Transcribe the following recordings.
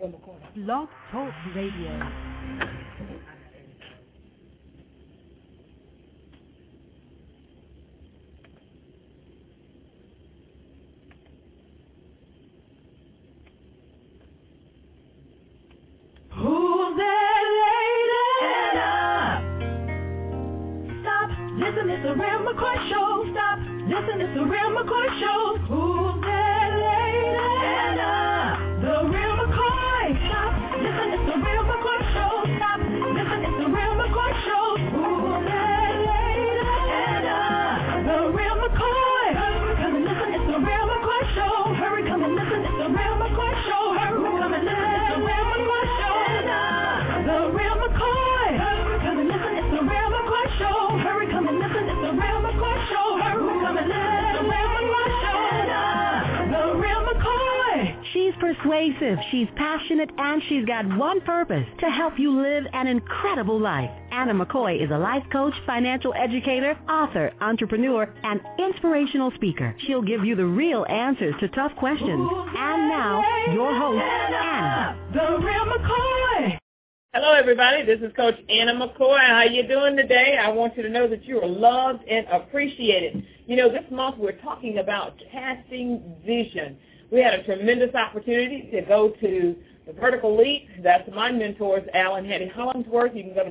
Blog Talk Radio. Who's that lady? Stop, listen, it's the Real McCoy Show. Stop, listen, it's the Real McCoy Show. Who's that lady? The Real McCoy. Stop, listen, it's the Real McCoy Show. Stop, listen, it's the Real McCoy Show. Who's that lady? The Real McCoy. Come and listen, it's the Real McCoy Show. Hurry, come and listen, it's the Real McCoy Show. Hurry, come and listen, it's the Real McCoy Show. The Real McCoy. Come and listen, it's the Real McCoy Show. Hurry, come and listen, it's the Real McCoy Show. Hurry, come and listen, it's the Real McCoy Show. The Real McCoy. She's persuasive, she's passionate, and she's got one purpose, to help you live an incredible life. Anna McCoy is a life coach, financial educator, author, entrepreneur, and inspirational speaker. She'll give you the real answers to tough questions. And now, your host, Anna. The Real McCoy. Hello, everybody. This is Coach Anna McCoy. How you doing today? I want you to know that you are loved and appreciated. You know, this month we're talking about casting vision. We had a tremendous opportunity to go to the Vertical Leap. That's my mentors, Al and Hattie Hollingsworth. You can go to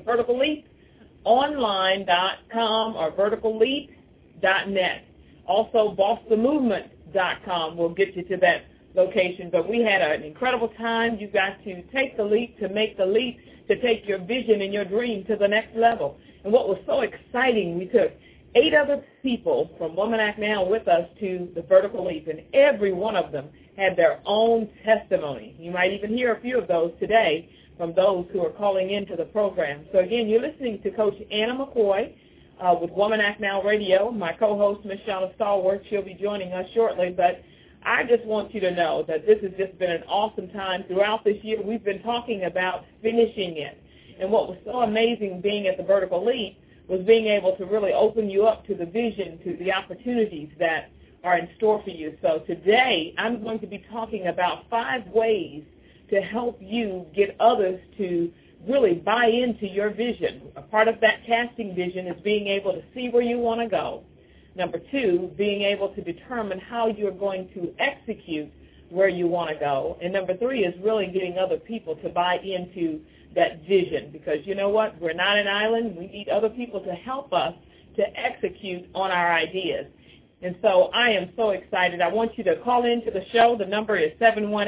verticalleaponline.com or verticalleap.net. Also, bossthemovement.com will get you to that location. But we had an incredible time. You got to take the leap, to make the leap, to take your vision and your dream to the next level. And what was so exciting, we took 8 other people from Woman Act Now with us to the Vertical Leap, and every one of them had their own testimony. You might even hear a few of those today from those who are calling into the program. So again, you're listening to Coach Anna McCoy with Woman Act Now Radio. My co-host, Ms. Shauna Stallworth, she'll be joining us shortly, but I just want you to know that this has just been an awesome time. Throughout this year, we've been talking about finishing it. And what was so amazing being at the Vertical Leap was being able to really open you up to the vision, to the opportunities that are in store for you. So today, I'm going to be talking about 5 ways to help you get others to really buy into your vision. A part of that casting vision is being able to see where you want to go. Number 2, being able to determine how you're going to execute where you want to go. And number 3 is really getting other people to buy into that vision, because you know what? We're not an island. We need other people to help us to execute on our ideas. And so I am so excited. I want you to call into the show. The number is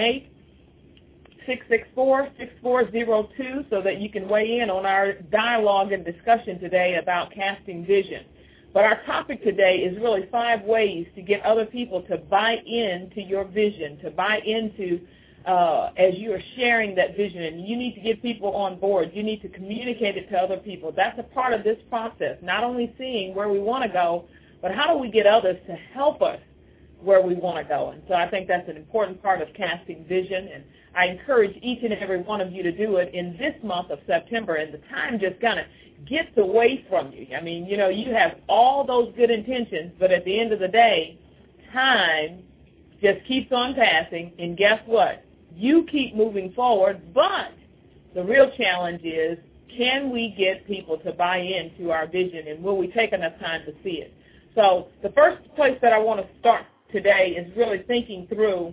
718-664-6402 so that you can weigh in on our dialogue and discussion today about casting vision. But our topic today is really 5 ways to get other people to buy into your vision, to buy into as you are sharing that vision. And you need to get people on board. You need to communicate it to other people. That's a part of this process, not only seeing where we want to go, but how do we get others to help us where we want to go. And so I think that's an important part of casting vision, and I encourage each and every one of you to do it in this month of September, and the time just kind of gets away from you. I mean, you know, you have all those good intentions, but at the end of the day, time just keeps on passing, and guess what? You keep moving forward, but the real challenge is, can we get people to buy into our vision, and will we take enough time to see it? So the first place that I want to start today is really thinking through,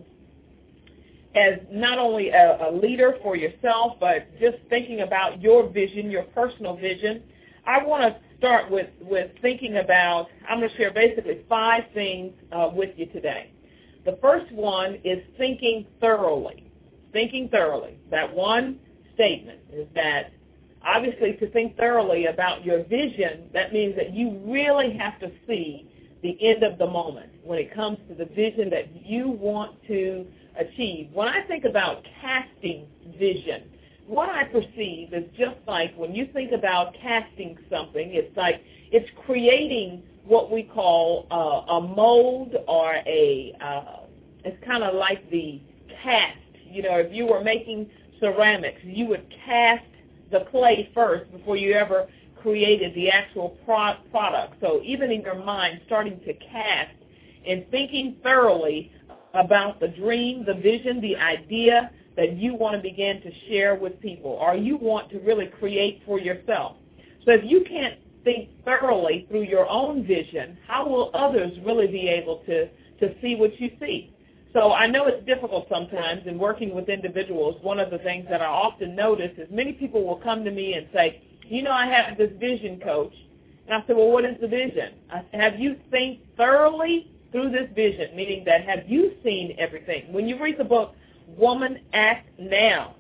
as not only a leader for yourself, but just thinking about your vision, your personal vision. I want to start with thinking about, I'm going to share basically 5 things with you today. The first one is thinking thoroughly. Thinking thoroughly. That one statement is that, obviously, to think thoroughly about your vision, that means that you really have to see the end of the moment when it comes to the vision that you want to achieve. When I think about casting vision, what I perceive is just like when you think about casting something, it's like it's creating what we call a mold, or it's kind of like the cast. You know, if you were making ceramics, you would cast the clay first before you ever created the actual product. So even in your mind, starting to cast and thinking thoroughly about the dream, the vision, the idea that you want to begin to share with people, or you want to really create for yourself? So if you can't think thoroughly through your own vision, how will others really be able to see what you see? So I know it's difficult sometimes in working with individuals. One of the things that I often notice is many people will come to me and say, you know, I have this vision, coach. And I said, well, what is the vision? I said, have you think thoroughly through this vision, meaning that have you seen everything? When you read the book, Woman Act Now,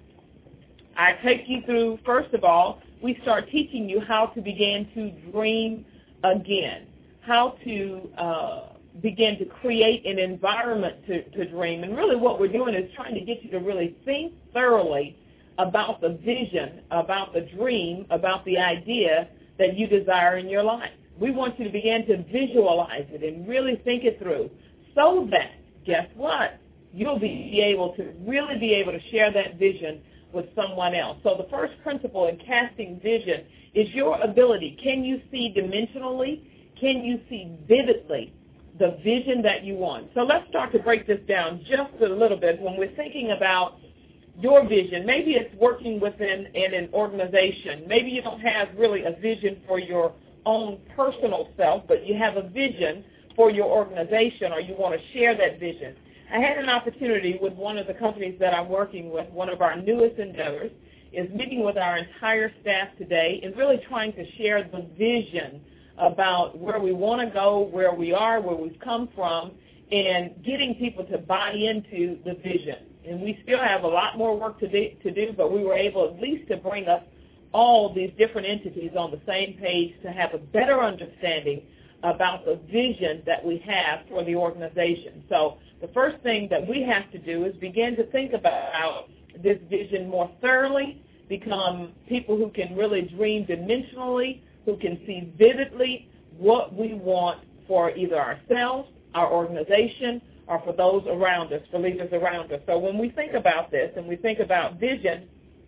I take you through, first of all, we start teaching you how to begin to dream again, how to begin to create an environment to dream. And really what we're doing is trying to get you to really think thoroughly about the vision, about the dream, about the idea that you desire in your life. We want you to begin to visualize it and really think it through so that, guess what, you'll be able to really be able to share that vision with someone else. So the first principle in casting vision is your ability. Can you see dimensionally? Can you see vividly the vision that you want? So let's start to break this down just a little bit. When we're thinking about your vision, maybe it's working within an organization. Maybe you don't have really a vision for your own personal self, but you have a vision for your organization, or you want to share that vision. I had an opportunity with one of the companies that I'm working with. One of our newest endeavors is meeting with our entire staff today and really trying to share the vision about where we want to go, where we are, where we've come from, and getting people to buy into the vision. And we still have a lot more work to do, but we were able at least to bring up all these different entities on the same page to have a better understanding about the vision that we have for the organization. So the first thing that we have to do is begin to think about this vision more thoroughly, become people who can really dream dimensionally, who can see vividly what we want for either ourselves, our organization, or for those around us, for leaders around us. So when we think about this and we think about vision,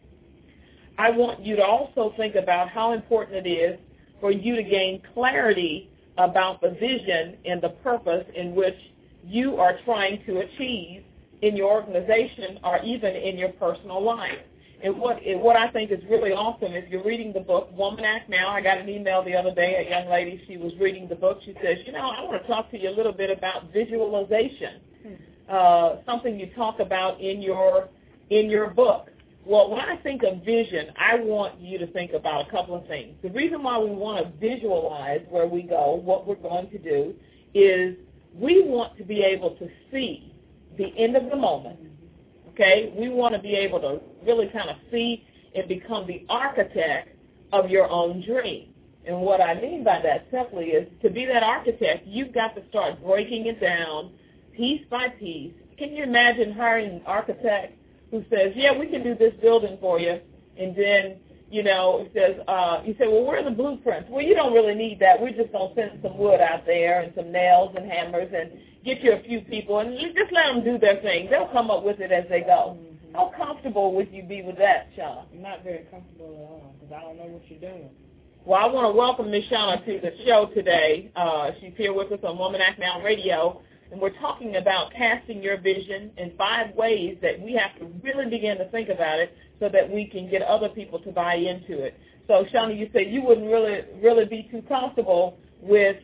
I want you to also think about how important it is for you to gain clarity about the vision and the purpose in which you are trying to achieve in your organization or even in your personal life. And what I think is really awesome, if you're reading the book, Woman Act Now, I got an email the other day, a young lady, she was reading the book. She says, you know, I want to talk to you a little bit about visualization, something you talk about in your book. Well, when I think of vision, I want you to think about a couple of things. The reason why we want to visualize where we go, what we're going to do, is we want to be able to see the end of the moment. Okay, we want to be able to really kind of see and become the architect of your own dream. And what I mean by that simply is to be that architect, you've got to start breaking it down piece by piece. Can you imagine hiring an architect who says, yeah, we can do this building for you, and then, you know, it says, you say, well, where are the blueprints? Well, you don't really need that. We're just going to send some wood out there and some nails and hammers and get you a few people, and you just let them do their thing. They'll come up with it as they go. Mm-hmm. How comfortable would you be with that, Shauna? I'm not very comfortable at all because I don't know what you're doing. Well, I want to welcome Ms. Shauna to the show today. She's here with us on Woman Act Now Radio, and we're talking about casting your vision in 5 ways that we have to really begin to think about it so that we can get other people to buy into it. So, Shauna, you said you wouldn't really be too comfortable with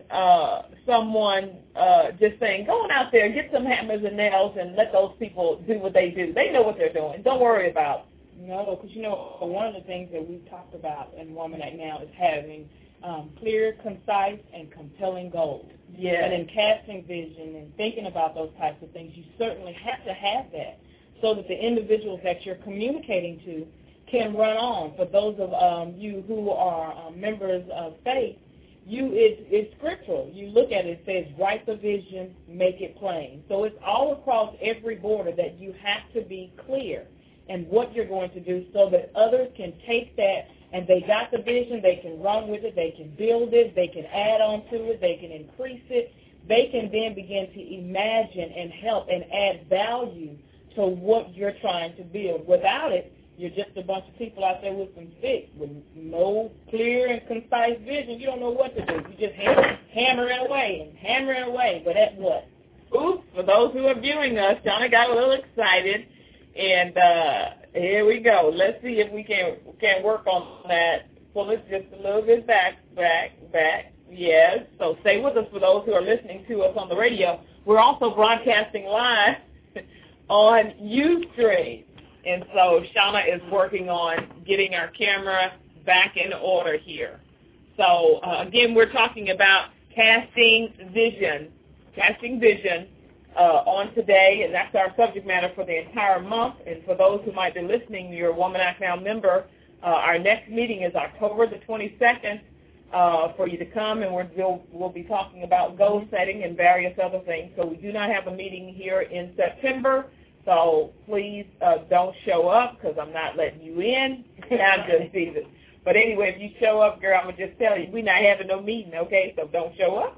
someone just saying, go on out there, get some hammers and nails, and let those people do what they do. They know what they're doing. Don't worry about it. No, because, you know, one of the things that we've talked about in Woman Act Now is having clear, concise, and compelling goals. Yeah. And in casting vision and thinking about those types of things, you certainly have to have that so that the individuals that you're communicating to can run on. For those of you who are members of faith, it's scriptural. You look at it, it says, write the vision, make it plain. So it's all across every border that you have to be clear in what you're going to do so that others can take that and they got the vision, they can run with it, they can build it, they can add on to it, they can increase it. They can then begin to imagine and help and add value to what you're trying to build. Without it, you're just a bunch of people out there with some sticks with no clear and concise vision. You don't know what to do. You just hammer it away and hammer it away. But at what? Oops, for those who are viewing us, Shauna got a little excited. And here we go. Let's see if we can work on that. Pull it just a little bit back. Yes. So stay with us for those who are listening to us on the radio. We're also broadcasting live on Ustream. And so Shauna is working on getting our camera back in order here. So, again, we're talking about casting vision on today, and that's our subject matter for the entire month. And for those who might be listening, you're a Woman Act Now member, our next meeting is October the 22nd for you to come, and we'll be talking about goal setting and various other things. So we do not have a meeting here in September, so please don't show up because I'm not letting you in. I'm just teasing. But anyway, if you show up, girl, I'm going to just tell you, we're not having no meeting, okay? So don't show up.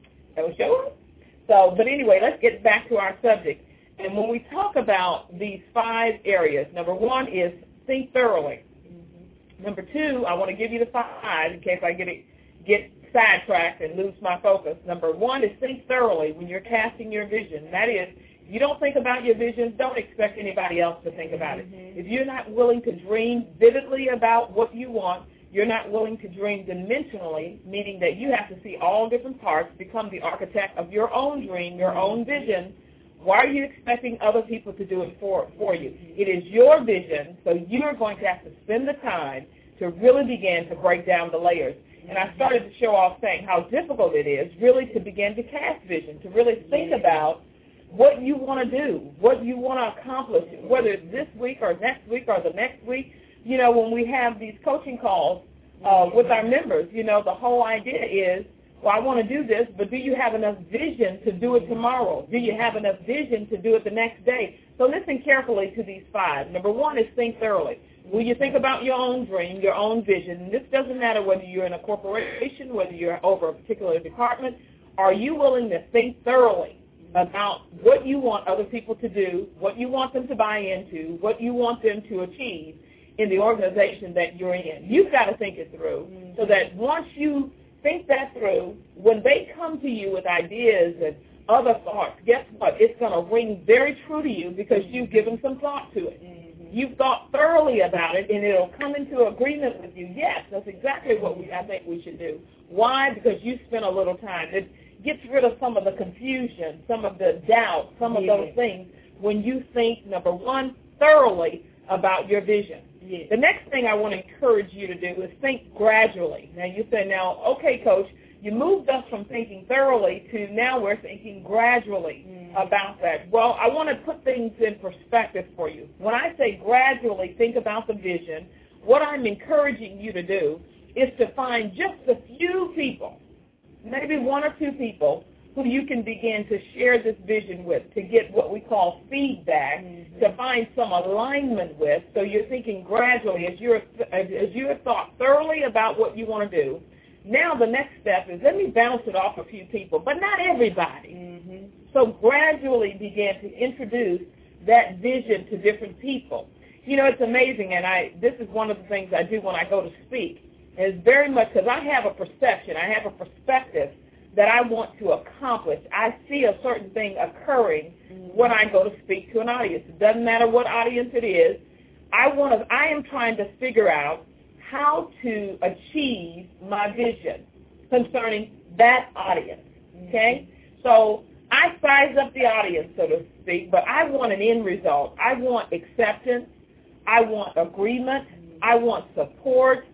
So, but anyway, let's get back to our subject. And when we talk about these 5 areas, number 1 is think thoroughly. Number 2, I want to give you the 5 in case I get sidetracked and lose my focus. Number 1 is think thoroughly when you're casting your vision. That is, if you don't think about your visions, don't expect anybody else to think about it. If you're not willing to dream vividly about what you want, you're not willing to dream dimensionally, meaning that you have to see all different parts, become the architect of your own dream, your own vision. Why are you expecting other people to do it for you? It is your vision, so you're going to have to spend the time to really begin to break down the layers. And I started to show off saying how difficult it is really to begin to cast vision, to really think about what you want to do, what you want to accomplish, whether it's this week or next week or the next week. You know, when we have these coaching calls with our members, you know, the whole idea is, well, I want to do this, but do you have enough vision to do it tomorrow? Do you have enough vision to do it the next day? So listen carefully to these 5. Number 1 is think thoroughly. Will you think about your own dream, your own vision? And this doesn't matter whether you're in a corporation, whether you're over a particular department. Are you willing to think thoroughly about what you want other people to do, what you want them to buy into, what you want them to achieve in the organization that you're in? You've got to think it through so that once you think that through, when they come to you with ideas and other thoughts, guess what? It's going to ring very true to you because you've given some thought to it. You've thought thoroughly about it, and it'll come into agreement with you. Yes, that's exactly what I think we should do. Why? Because you spent a little time. It gets rid of some of the confusion, some of the doubt, some of those things when you think, number 1, thoroughly about your vision. The next thing I want to encourage you to do is think gradually. Now, you say, now, okay, Coach, you moved us from thinking thoroughly to now we're thinking gradually about that. Well, I want to put things in perspective for you. When I say gradually think about the vision, what I'm encouraging you to do is to find just a few people, maybe 1 or 2 people, who you can begin to share this vision with, to get what we call feedback, to find some alignment with. So you're thinking gradually as you have thought thoroughly about what you want to do. Now the next step is let me bounce it off a few people, but not everybody. So gradually begin to introduce that vision to different people. You know, it's amazing, and this is one of the things I do when I go to speak. It's very much because I have a perception, I have a perspective that I want to accomplish. I see a certain thing occurring when I go to speak to an audience. It doesn't matter what audience it is. I am trying to figure out how to achieve my vision concerning that audience, okay? So I size up the audience, so to speak, but I want an end result. I want acceptance. I want agreement. I want support.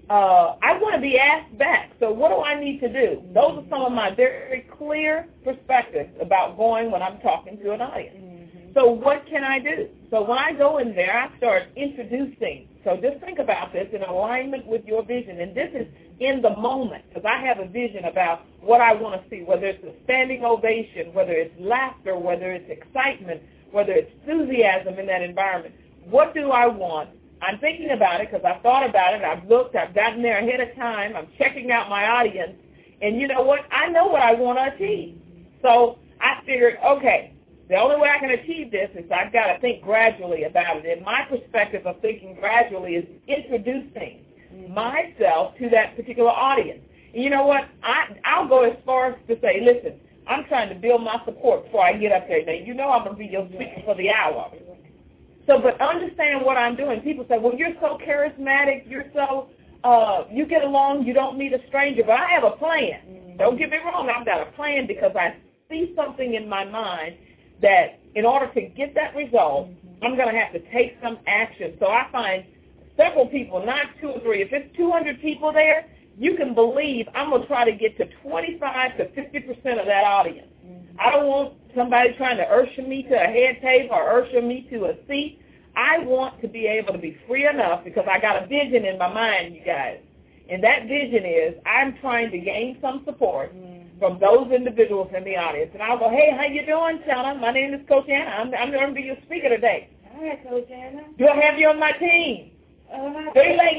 I want to be asked back. So what do I need to do? Those are some of my very clear perspectives about going when I'm talking to an audience. So what can I do? So when I go in there, I start introducing. So just think about this in alignment with your vision. And this is in the moment, because I have a vision about what I want to see, whether it's a standing ovation, whether it's laughter, whether it's excitement, whether it's enthusiasm in that environment. What do I want? I'm thinking about it because I've thought about it. I've looked. I've gotten there ahead of time. I'm checking out my audience. And you know what? I know what I want to achieve. So I figured, okay, the only way I can achieve this is I've got to think gradually about it. And my perspective of thinking gradually is introducing myself to that particular audience. And you know what? I'll go as far as to say, listen, I'm trying to build my support before I get up there. Now, you know I'm going to be your speaker for the hour. So, but understand what I'm doing. People say, well, you're so charismatic, you're so, you get along, you don't meet a stranger, but I have a plan. Mm-hmm. Don't get me wrong, I've got a plan because I see something in my mind that in order to get that result, mm-hmm. I'm going to have to take some action. So I find several people, not 2 or 3. If it's 200 people there, you can believe I'm going to try to get to 25 to 50% of that audience. Mm-hmm. I don't want somebody trying to usher me to a head table or usher me to a seat. I want to be able to be free enough because I got a vision in my mind, you guys. And that vision is I'm trying to gain some support from those individuals in the audience. And I'll go, hey, how you doing, Shauna? My name is Coach Anna. I'm going to be your speaker today. Hi, Coach Anna. Do I have you on my team? They're like,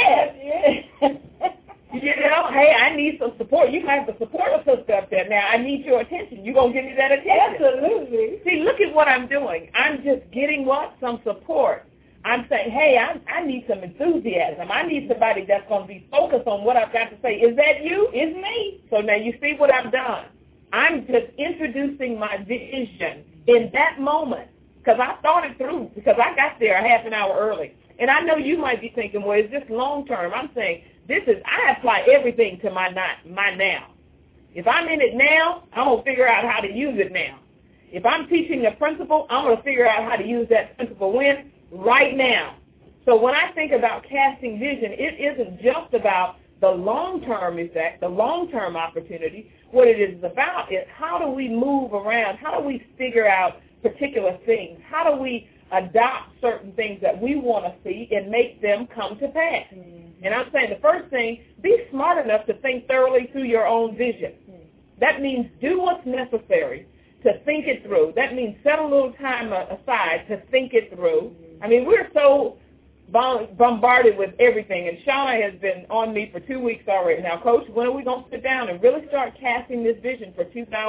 yes. You know, hey, I need some support. You have the support a sister up there. Now, I need your attention. You going to give me that attention? Absolutely. See, look at what I'm doing. I'm just getting what? Some support. I'm saying, hey, I need some enthusiasm. I need somebody that's going to be focused on what I've got to say. Is that you? It's me. So now you see what I've done. I'm just introducing my vision in that moment because I thought it through because I got there a half an hour early. And I know you might be thinking, well, is this long term? I'm saying I apply everything to my now. If I'm in it now, I'm going to figure out how to use it now. If I'm teaching a principle, I'm going to figure out how to use that principle when? Right now. So when I think about casting vision, it isn't just about the long-term effect, the long-term opportunity. What it is about is how do we move around? How do we figure out particular things? How do we adopt certain things that we want to see and make them come to pass? Mm-hmm. And I'm saying the first thing, be smart enough to think thoroughly through your own vision. Mm-hmm. That means do what's necessary to think it through. That means set a little time aside to think it through. Mm-hmm. I mean, we're so bombarded with everything, and Shauna has been on me for 2 weeks already. Now, Coach, when are we going to sit down and really start casting this vision for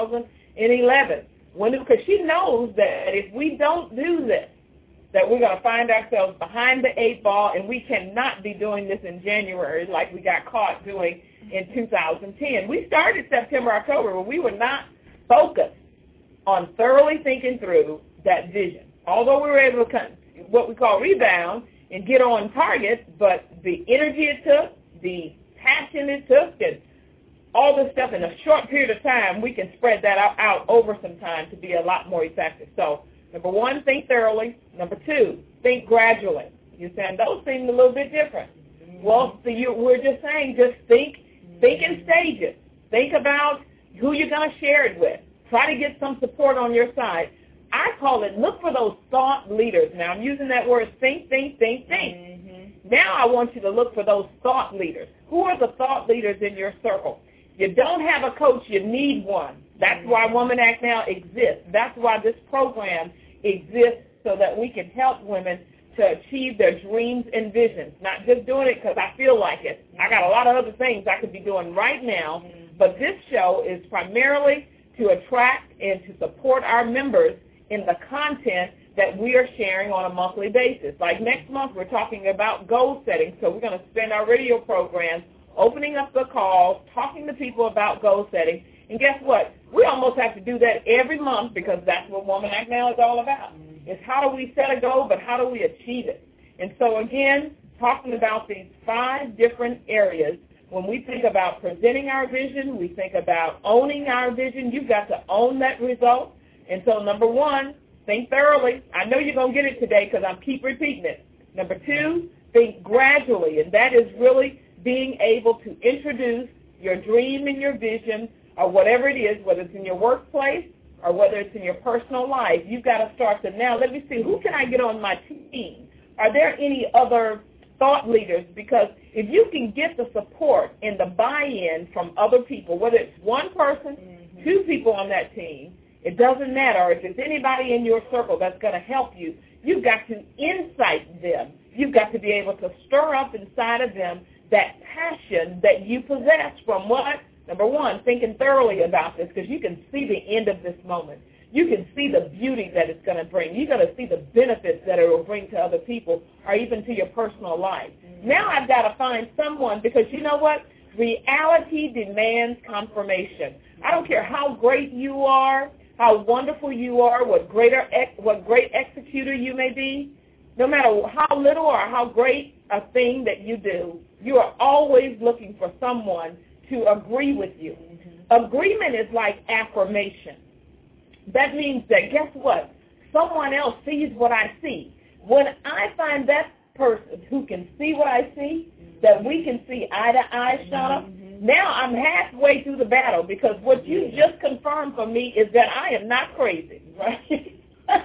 2011? Because she knows that if we don't do this, that we're going to find ourselves behind the 8 ball, and we cannot be doing this in January like we got caught doing in 2010. We started September, October, but we were not focused on thoroughly thinking through that vision. Although we were able to what we call rebound and get on target, but the energy it took, the passion it took, and all this stuff in a short period of time, we can spread that out over some time to be a lot more effective. So, number 1, think thoroughly. Number 2, think gradually. You're saying those seem a little bit different. Well, we're just saying just think in stages. Think about who you're going to share it with. Try to get some support on your side. I call it look for those thought leaders. Now, I'm using that word think. Mm-hmm. Now I want you to look for those thought leaders. Who are the thought leaders in your circle? You don't have a coach, you need one. That's why Woman Act Now exists. That's why this program exists, so that we can help women to achieve their dreams and visions. Not just doing it because I feel like it. I got a lot of other things I could be doing right now, but this show is primarily to attract and to support our members in the content that we are sharing on a monthly basis. Like next month, we're talking about goal setting, so we're going to spend our radio programs opening up the calls, talking to people about goal setting. And guess what? We almost have to do that every month because that's what Woman Act Now is all about. It's how do we set a goal, but how do we achieve it? And so, again, talking about these 5 different areas. When we think about presenting our vision, we think about owning our vision. You've got to own that result. And so, number 1, think thoroughly. I know you're going to get it today because I keep repeating it. Number 2, think gradually, and that is really being able to introduce your dream and your vision or whatever it is, whether it's in your workplace or whether it's in your personal life. You've got to start to now, let me see, who can I get on my team? Are there any other thought leaders? Because if you can get the support and the buy-in from other people, whether it's one person, 2 people on that team, it doesn't matter. If it's anybody in your circle that's going to help you, you've got to incite them. You've got to be able to stir up inside of them that passion that you possess from what? Number 1, thinking thoroughly about this, because you can see the end of this moment. You can see the beauty that it's going to bring. You're going to see the benefits that it will bring to other people or even to your personal life. Now I've got to find someone, because you know what? Reality demands confirmation. I don't care how great you are, how wonderful you are, what great executor you may be. no matter how little or how great a thing that you do, you are always looking for someone to agree with you. Agreement is like affirmation. That means that, guess what? Someone else sees what I see. When I find that person who can see what I see, that we can see eye to eye, Shauna, now I'm halfway through the battle, because what you just confirmed for me is that I am not crazy, right?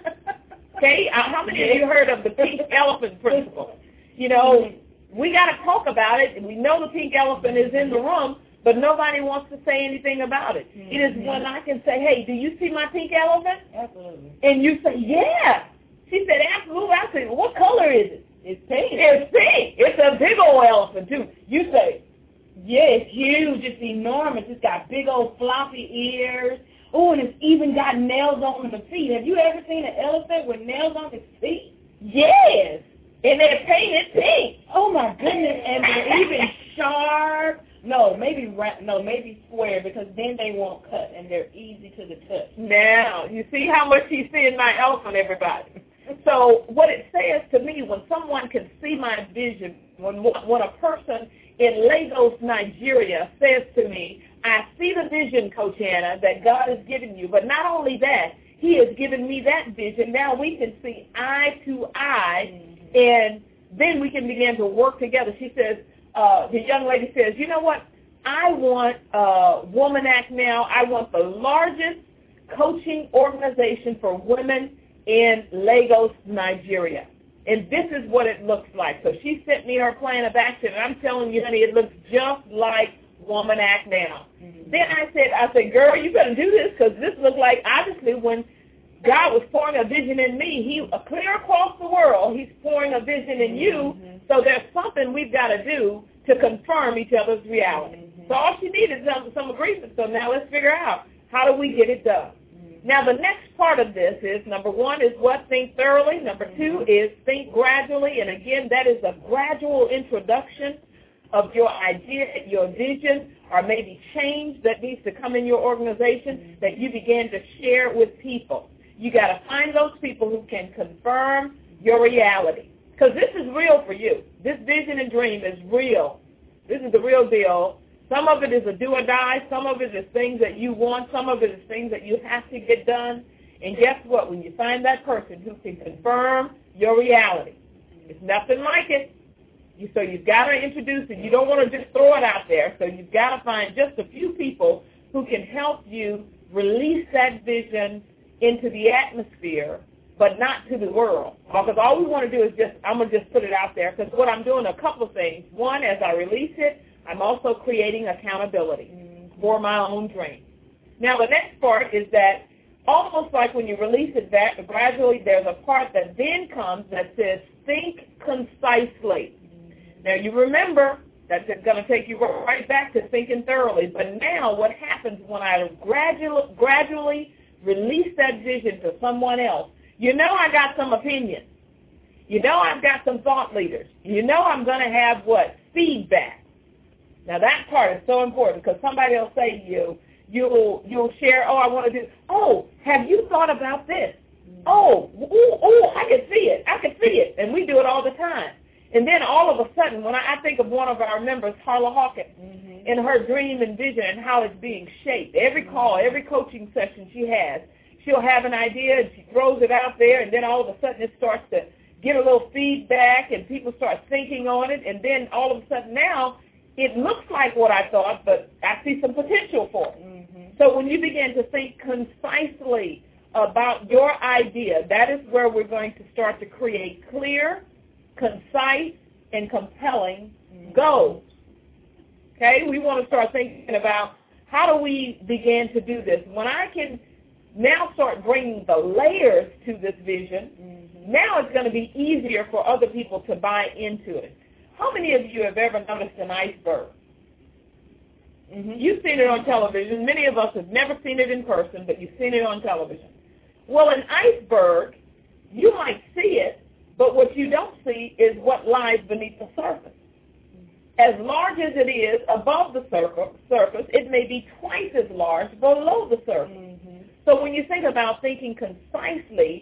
Okay? How many of you heard of the pink elephant principle? You know, we got to talk about it, and we know the pink elephant is in the room, but nobody wants to say anything about it. It is when I can say, hey, do you see my pink elephant? Absolutely. And you say, yeah. She said, absolutely. I said, what color is it? It's pink. It's pink. It's a big old elephant, too. You say, yeah, it's huge. It's enormous. It's got big old floppy ears. Oh, and it's even got nails on the feet. Have you ever seen an elephant with nails on its feet? yes. And they're painted pink. Oh, my goodness. And they're even sharp. No, maybe square, because then they won't cut, and they're easy to the touch. Now, you see how much he's seeing my elephant, everybody. So what it says to me, when someone can see my vision, when a person in Lagos, Nigeria says to me, I see the vision, Coach Anna, that God has given you. But not only that, he has given me that vision. Now we can see eye to eye, and then we can begin to work together. She says, the young lady says, you know what? I want Woman Act now. I want the largest coaching organization for women in Lagos, Nigeria. And this is what it looks like. So she sent me her plan of action, and I'm telling you, honey, it looks just like Woman Act now. Then I said, girl, you better do this, because this looks like, obviously, when God was pouring a vision in me, he clear across the world, he's pouring a vision in you. So there's something we've got to do to confirm each other's reality. So all she needed is some agreement. So now let's figure out, how do we get it done? Now the next part of this is, number one is what? Think thoroughly. Number two is think gradually. And again, that is a gradual introduction of your idea, your vision, or maybe change that needs to come in your organization that you begin to share with people. You got to find those people who can confirm your reality, because this is real for you. This vision and dream is real. This is the real deal. Some of it is a do or die. Some of it is things that you want. Some of it is things that you have to get done. And guess what? When you find that person who can confirm your reality, it's nothing like it. So you've got to introduce it. You don't want to just throw it out there. So you've got to find just a few people who can help you release that vision into the atmosphere, but not to the world. Because all we want to do is I'm going to just put it out there, because what I'm doing, a couple of things. One, as I release it, I'm also creating accountability for my own dream. Now, the next part is that almost like when you release it back, gradually there's a part that then comes that says, think concisely. Now, you remember that's going to take you right back to thinking thoroughly. But now what happens when I gradually release that vision to someone else? You know I got some opinions. You know I've got some thought leaders. You know I'm going to have what? Feedback. Now, that part is so important, because somebody will say to you, you'll share, I want to do, have you thought about this? I can see it. I can see it. And we do it all the time. And then all of a sudden, when I think of one of our members, Harla Hawkins, in her dream and vision and how it's being shaped, every call, every coaching session she has, she'll have an idea and she throws it out there, and then all of a sudden it starts to get a little feedback and people start thinking on it, and then all of a sudden now it looks like what I thought, but I see some potential for it. So when you begin to think concisely about your idea, that is where we're going to start to create clear, concise, and compelling goals. Okay? We want to start thinking about, how do we begin to do this? When I can now start bringing the layers to this vision, now it's going to be easier for other people to buy into it. How many of you have ever noticed an iceberg? You've seen it on television. Many of us have never seen it in person, but you've seen it on television. Well, an iceberg, you might see it, but what you don't see is what lies beneath the surface. As large as it is above the surface, it may be twice as large below the surface. So when you think about thinking concisely,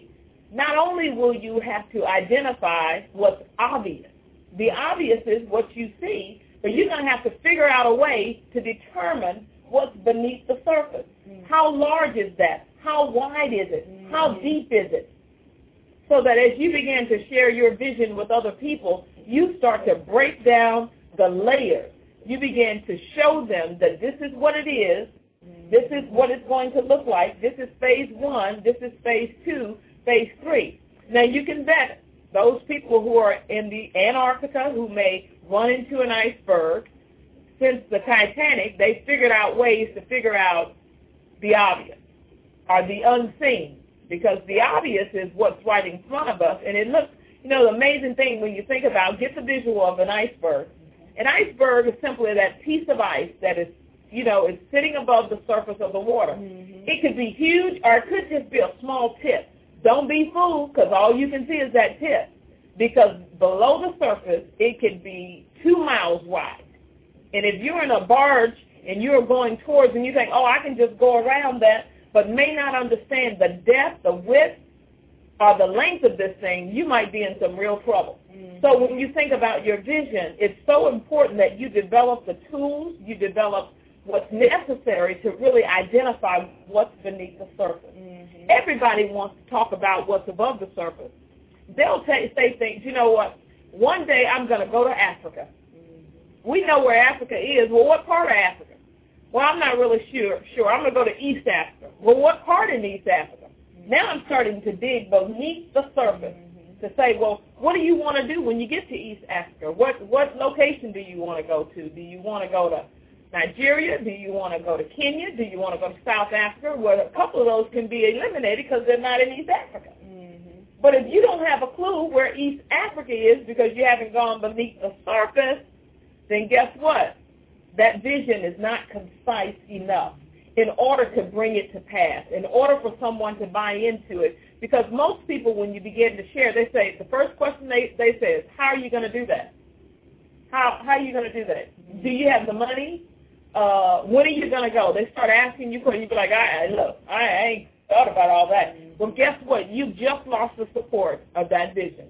not only will you have to identify what's obvious, the obvious is what you see, but you're going to have to figure out a way to determine what's beneath the surface. How large is that? How wide is it? How deep is it? So that as you begin to share your vision with other people, you start to break down the layers. You begin to show them that this is what it is. This is what it's going to look like. This is phase 1. This is phase 2, phase 3. Now, you can bet those people who are in the Antarctica who may run into an iceberg, since the Titanic, they figured out ways to figure out the obvious or the unseen, because the obvious is what's right in front of us. And it looks, the amazing thing when you think about, get the visual of an iceberg. An iceberg is simply that piece of ice that is, is sitting above the surface of the water. It could be huge or it could just be a small tip. Don't be fooled, because all you can see is that tip, because below the surface, it could be 2 miles wide. And if you're in a barge and you're going towards and you think, I can just go around that, but may not understand the depth, the width, or the length of this thing, you might be in some real trouble. So when you think about your vision, it's so important that you develop the tools, you develop what's necessary to really identify what's beneath the surface. Everybody wants to talk about what's above the surface. They'll say things, one day I'm going to go to Africa. We know where Africa is. Well, what part of Africa? Well, I'm not really sure. I'm going to go to East Africa. Well, what part in East Africa? Now I'm starting to dig beneath the surface to say, well, what do you want to do when you get to East Africa? What location do you want to go to? Do you want to go to Nigeria? Do you want to go to Kenya? Do you want to go to South Africa? Well, a couple of those can be eliminated because they're not in East Africa. But if you don't have a clue where East Africa is because you haven't gone beneath the surface, then guess what? That vision is not concise enough in order to bring it to pass, in order for someone to buy into it. Because most people, when you begin to share, they say, the first question they say is, how are you going to do that? How are you going to do that? Do you have the money? When are you going to go? They start asking you, and you be like, I ain't thought about all that. Well, guess what? You just lost the support of that vision.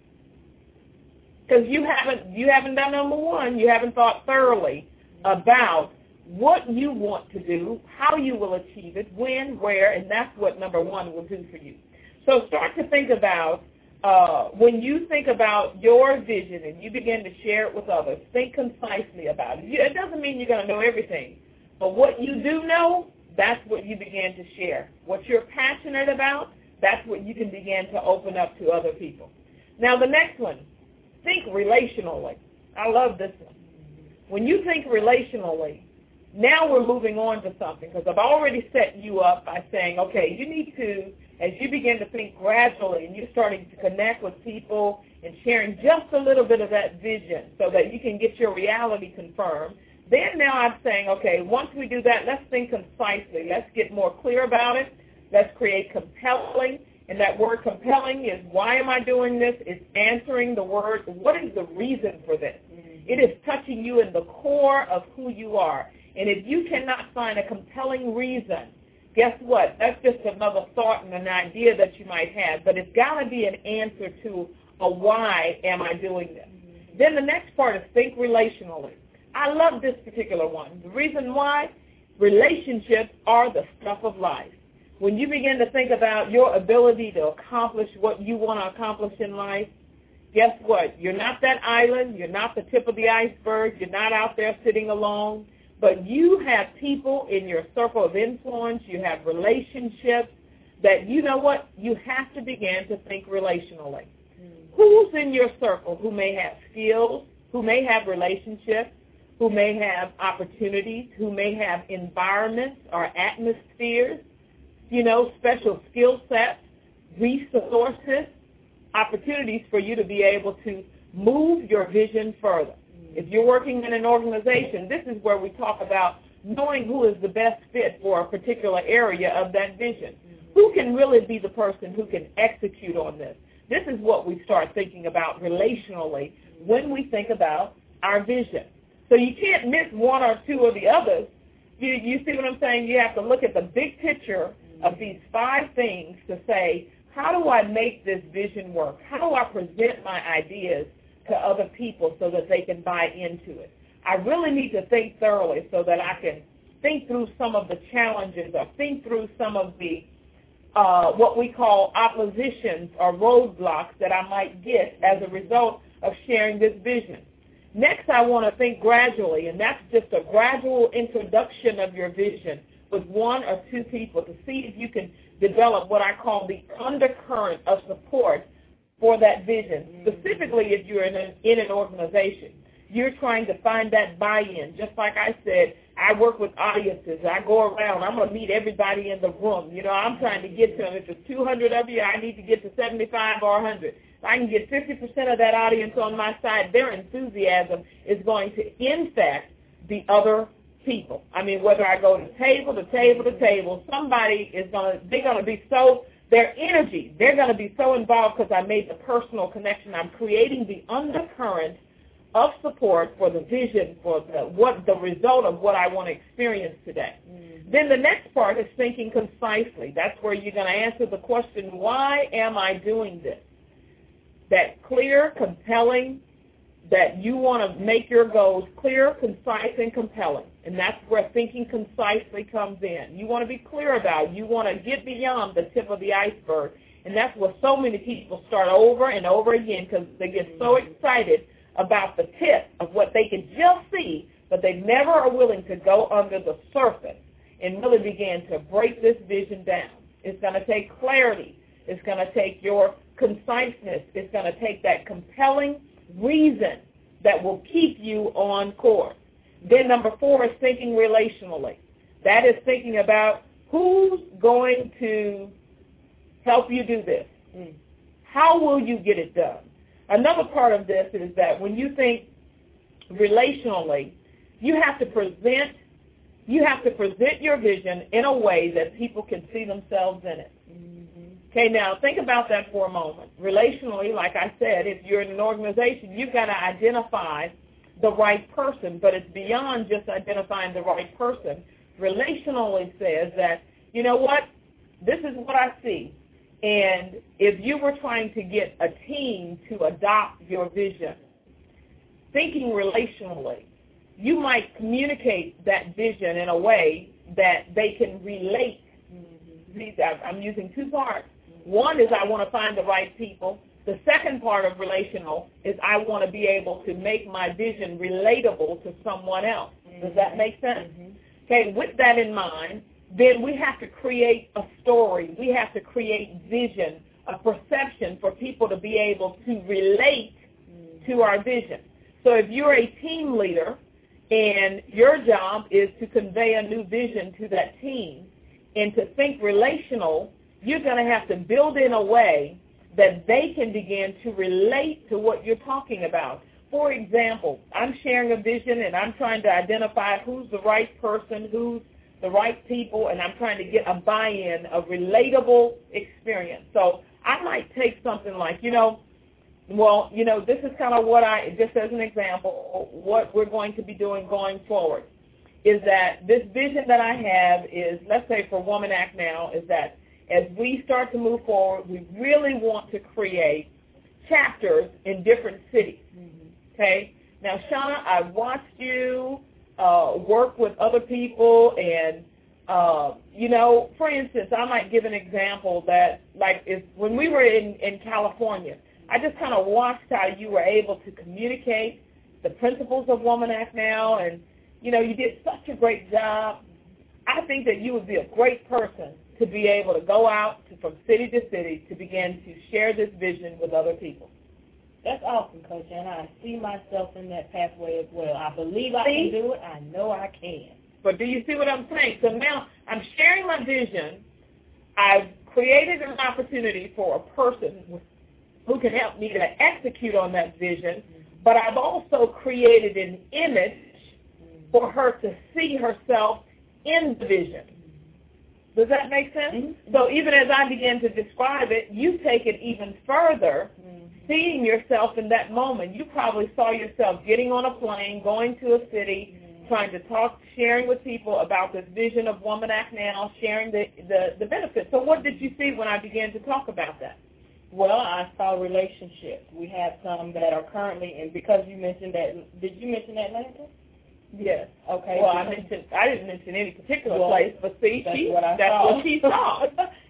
Because you haven't done number one. You haven't thought thoroughly about what you want to do, how you will achieve it, when, where, and that's what number one will do for you. So start to think about, when you think about your vision and you begin to share it with others, think concisely about it. It doesn't mean you're going to know everything, but what you do know, that's what you begin to share. What you're passionate about, that's what you can begin to open up to other people. Now the next one, think relationally. I love this one. When you think relationally, now we're moving on to something, because I've already set you up by saying, okay, you need to, as you begin to think gradually and you're starting to connect with people and sharing just a little bit of that vision so that you can get your reality confirmed, then now I'm saying, okay, once we do that, let's think concisely. Let's get more clear about it. Let's create compelling. And that word compelling is, why am I doing this? It's answering the word, what is the reason for this? It is touching you in the core of who you are. And if you cannot find a compelling reason, guess what? That's just another thought and an idea that you might have. But it's got to be an answer to a why am I doing this? Then the next part is think relationally. I love this particular one. The reason why, relationships are the stuff of life. When you begin to think about your ability to accomplish what you want to accomplish in life, guess what? You're not that island. You're not the tip of the iceberg. You're not out there sitting alone. But you have people in your circle of influence. You have relationships that, you know what, you have to begin to think relationally. Who's in your circle who may have skills, who may have relationships, who may have opportunities, who may have environments or atmospheres, special skill sets, resources, opportunities for you to be able to move your vision further. If you're working in an organization, this is where we talk about knowing who is the best fit for a particular area of that vision. Who can really be the person who can execute on this? This is what we start thinking about relationally when we think about our vision. So you can't miss one or two of the others. You see what I'm saying? You have to look at the big picture of these 5 things to say, how do I make this vision work? How do I present my ideas to other people so that they can buy into it? I really need to think thoroughly so that I can think through some of the challenges or think through some of the what we call oppositions or roadblocks that I might get as a result of sharing this vision. Next, I want to think gradually, and that's just a gradual introduction of your vision with one or two people to see if you can develop what I call the undercurrent of support for that vision, specifically if you're in an organization. You're trying to find that buy-in. Just like I said, I work with audiences. I go around. I'm going to meet everybody in the room. You know, I'm trying to get to them. If there's 200 of you, I need to get to 75 or 100. If I can get 50% of that audience on my side, their enthusiasm is going to infect the other people. I mean, whether I go to table to table to table, somebody is they're going to be so, their energy, they're going to be so involved because I made the personal connection. I'm creating the undercurrent of support for the vision, for the result of what I want to experience today. Mm-hmm. Then the next part is thinking concisely. That's where you're going to answer the question, why am I doing this? That clear, compelling, that you want to make your goals clear, concise, and compelling. And that's where thinking concisely comes in. You want to be clear about it. You want to get beyond the tip of the iceberg. And that's where so many people start over and over again because they get so excited about the tip of what they can just see, but they never are willing to go under the surface and really begin to break this vision down. It's going to take clarity. It's going to take your conciseness. It's going to take that compelling reason that will keep you on course. Then number 4 is thinking relationally. That is thinking about who's going to help you do this. How will you get it done? Another part of this is that when you think relationally, you have to present your vision in a way that people can see themselves in it. Okay, now think about that for a moment. Relationally, like I said, if you're in an organization, you've got to identify the right person, but it's beyond just identifying the right person. Relationally says that, you know what, this is what I see. And if you were trying to get a team to adopt your vision, thinking relationally, you might communicate that vision in a way that they can relate. I'm using 2 parts. One is I want to find the right people. The second part of relational is I want to be able to make my vision relatable to someone else. Does that make sense? Okay, with that in mind, then we have to create a story. We have to create vision, a perception for people to be able to relate to our vision. So if you're a team leader and your job is to convey a new vision to that team and to think relational, you're going to have to build in a way that they can begin to relate to what you're talking about. For example, I'm sharing a vision and I'm trying to identify who's the right person, who's the right people, and I'm trying to get a buy-in, a relatable experience. So I might take something like, this is kind of what just as an example, what we're going to be doing going forward is that this vision that I have is, let's say for Woman Act Now, is that as we start to move forward, we really want to create chapters in different cities, okay? Now, Shauna, I've watched you work with other people and, for instance, I might give an example that, when we were in California, I just kind of watched how you were able to communicate the principles of Woman Act Now, and, you did such a great job. I think that you would be a great person to be able to go out from city to city to begin to share this vision with other people. That's awesome, Coach, and I see myself in that pathway as well. I believe I can do it. I know I can. But do you see what I'm saying? So now I'm sharing my vision. I've created an opportunity for a person who can help me to execute on that vision, but I've also created an image for her to see herself in the vision. Does that make sense? So even as I begin to describe it, you take it even further, seeing yourself in that moment. You probably saw yourself getting on a plane, going to a city, trying to talk, sharing with people about this vision of Woman Act Now, sharing the benefits. So what did you see when I began to talk about that? Well, I saw relationships. We have some that are currently, and because you mentioned that, did you mention Atlanta? Yes. Okay. Well, I didn't mention any particular place, but see, that's what she saw.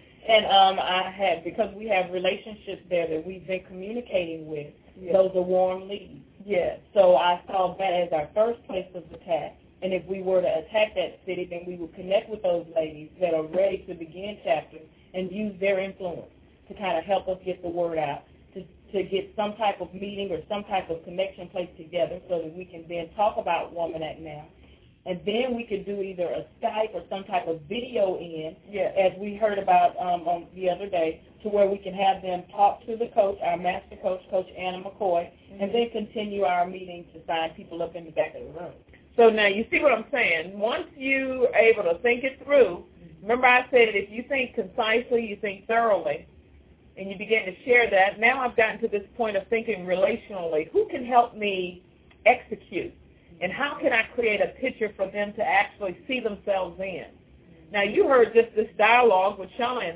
And because we have relationships there that we've been communicating with, those are warm leads. Yes. So I saw that as our first place of attack. And if we were to attack that city, then we would connect with those ladies that are ready to begin chapters and use their influence to kind of help us get the word out, to get some type of meeting or some type of connection placed together so that we can then talk about Woman Act Now. And then we could do either a Skype or some type of video as we heard about on the other day, to where we can have them talk to the coach, our master coach, Coach Anna McCoy, and then continue our meeting to sign people up in the back of the room. So now you see what I'm saying. Once you're able to think it through, remember I said if you think concisely, you think thoroughly, and you begin to share that, now I've gotten to this point of thinking relationally. Who can help me execute? And how can I create a picture for them to actually see themselves in? Now, you heard just this dialogue with Shauna and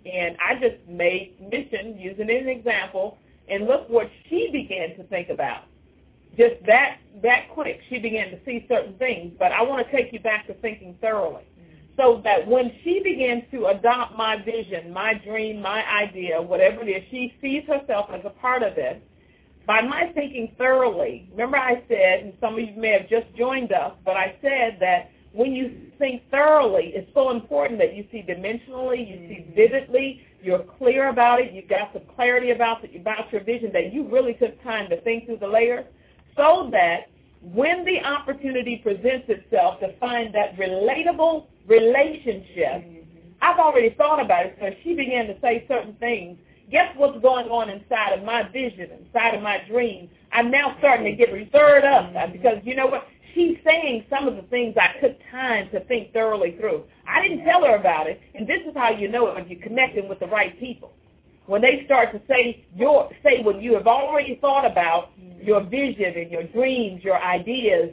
I just made mention, using it as an example, and look what she began to think about. Just that quick, she began to see certain things. But I want to take you back to thinking thoroughly. So that when she begins to adopt my vision, my dream, my idea, whatever it is, she sees herself as a part of it. By my thinking thoroughly, remember I said, and some of you may have just joined us, but I said that when you think thoroughly, it's so important that you see dimensionally, you see vividly, you're clear about it, you've got some clarity about your vision, that you really took time to think through the layers, so that when the opportunity presents itself to find that relatable relationship, I've already thought about it, so she began to say certain things. Guess what's going on inside of my vision, inside of my dream? I'm now starting to get stirred up because you know what? She's saying some of the things I took time to think thoroughly through. I didn't tell her about it, and this is how you know it when you're connecting with the right people. When they start to say what you have already thought about, your vision and your dreams, your ideas,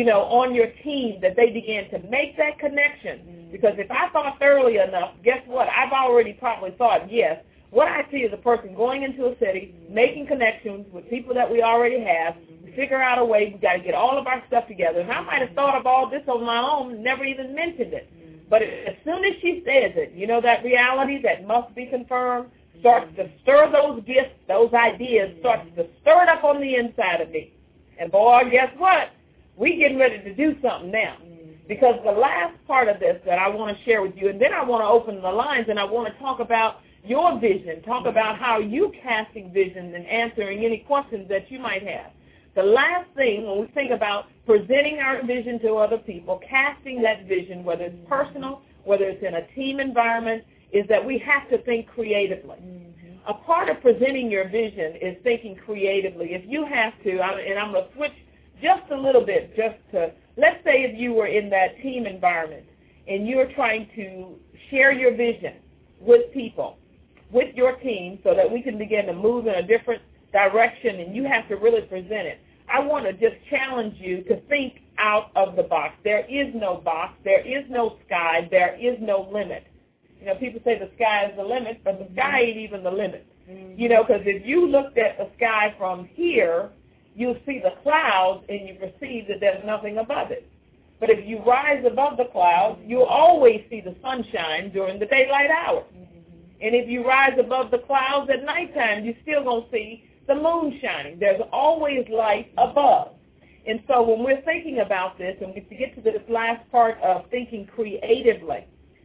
on your team, that they begin to make that connection. Because if I thought thoroughly enough, guess what? I've already probably thought, yes, what I see is a person going into a city, making connections with people that we already have, figure out a way, we've got to get all of our stuff together. And I might have thought of all this on my own, never even mentioned it. But as soon as she says it, that reality that must be confirmed starts to stir those gifts, those ideas, starts to stir it up on the inside of me. And boy, guess what? We getting ready to do something now. Because the last part of this that I want to share with you, and then I want to open the lines and I want to talk about your vision, talk about how you casting vision and answering any questions that you might have. The last thing, when we think about presenting our vision to other people, casting that vision, whether it's personal, whether it's in a team environment, is that we have to think creatively. A part of presenting your vision is thinking creatively. If you have to, and I'm going to switch just a little bit, let's say if you were in that team environment and you're trying to share your vision with people, with your team, so that we can begin to move in a different direction, and you have to really present it. I want to just challenge you to think out of the box. There is no box. There is no sky. There is no limit. People say the sky is the limit, but the sky ain't even the limit. Because if you looked at the sky from here, you'll see the clouds and you perceive that there's nothing above it. But if you rise above the clouds, you'll always see the sunshine during the daylight hours. And if you rise above the clouds at nighttime, you're still going to see the moon shining. There's always light above. And so when we're thinking about this, and we get to this last part of thinking creatively,